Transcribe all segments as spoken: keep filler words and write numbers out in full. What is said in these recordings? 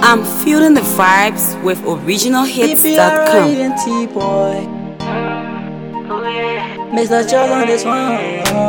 I'm feeling the vibes with original hits dot com. boy. Mister Charles on this one.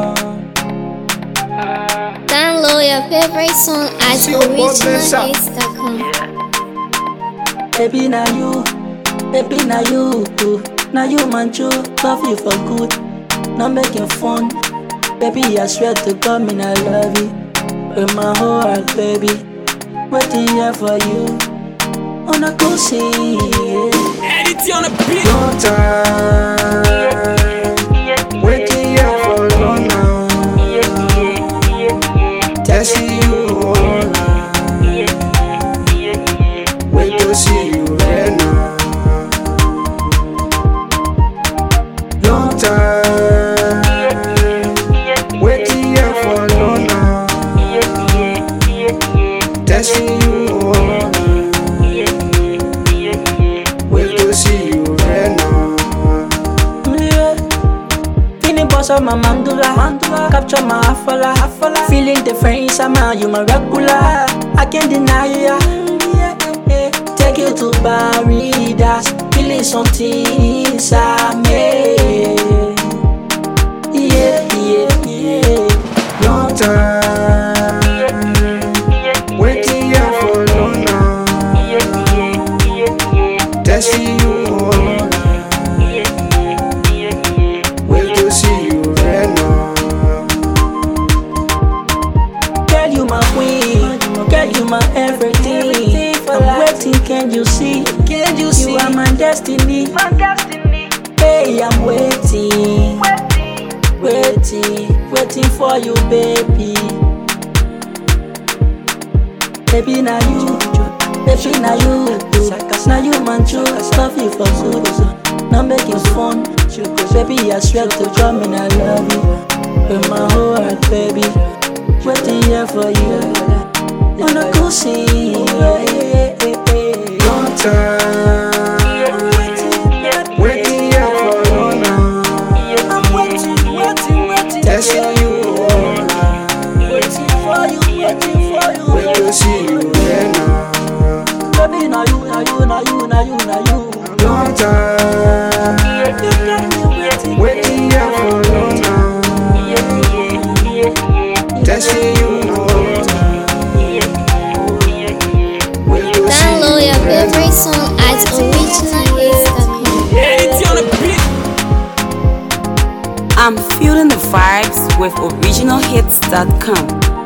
Download your favorite song at original hits dot com. Baby, now you, baby, now you, now you man, you love you for good, not making fun. Baby, I swear to God, me I love you with my whole heart, baby. Waiting here for you on a cool scene. Edit on a beat. No time. Waiting here for long now. Testing you all night. Wait to see you right now. Long time. Waiting here for long now. Testing you all night. Wait to see you right now. Yeah. Feeling boss of my mandula, mandula. Capture my afala, afala. Feeling different inside my, you my regular. I can't deny ya. Yeah, yeah. Take you to Barridas. Feeling something inside me. Yeah, yeah, yeah. Long time. Waiting here for long now. Testing you all night. Wait to see you right now. Girl, you my queen. Girl, you my everything. I'm waiting, can you see? Can you see? You are my destiny. My destiny. Hey, I'm waiting. Waiting, waiting for you, baby. Baby, now you, baby, now you, now you man, you love you for good, not making fun. Baby, I swear to God, me I love you with my whole heart, baby. Waiting here for you on a cool scene. Long time. Waiting here for long now. I'm waiting, waiting, waiting. Testing you all night. Waiting for you, waiting for you. Wait to see you right now. Baby, now you, now you, now you, now you, now you. Long time. You got me waiting. Waiting here for long now. Testing you all night. Wait to see Download you your right favorite now. song at original hits dot com. Edit on a beat. I'm feeling the vibes with original hits dot com.